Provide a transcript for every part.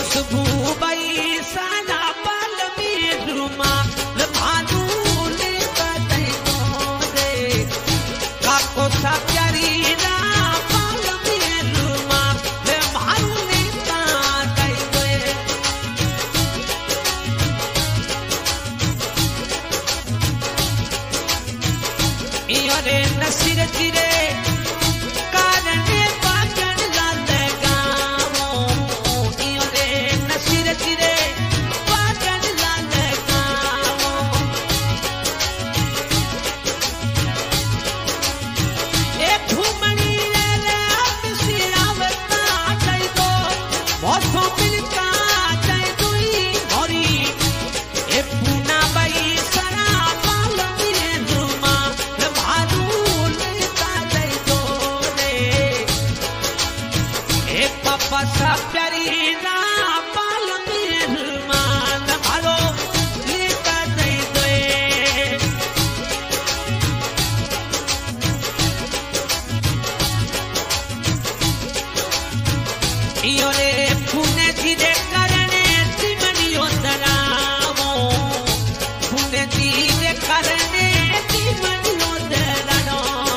खुशबू बाई साना पाल में रुमा लभानू ले बदई मोरे काको सा प्यारी ना पाल में रुमा लभानू ले बदई मोरे इयोरे नसीर चिरे सा प्यारी ना पाल में रुमाल भालो लेता दई दे इयोरे पुणे धीरे करने तिमनियो दरामो पुणे धीरे करने तिमनियो दरानो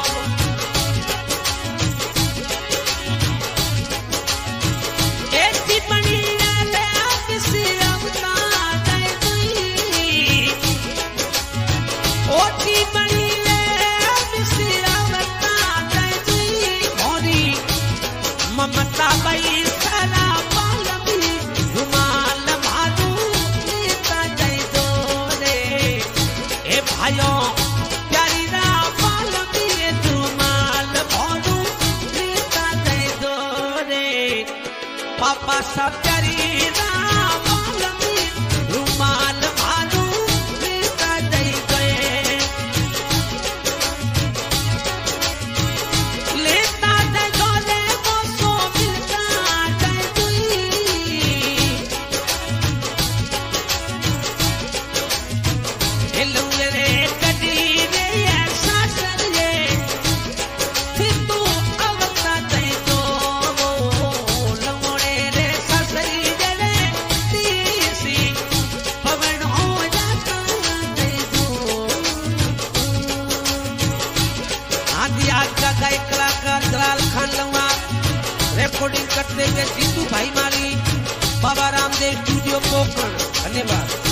ममता बाई सारा पाल में रुमाल भालू लेता जाई दो रे ए भाइयों प्यारी ना पाल में रुमाल भालू लेता जाई दो रे पापा सा प्यारी ना पाल में रुमाल भालू लेता जाई गए लेता जाई दो रे कलाकार जलाल खान लंगा रिकॉर्डिंग करते हुए जीतू भाई माली बाबा रामदेव स्टूडियो कोकण धन्यवाद।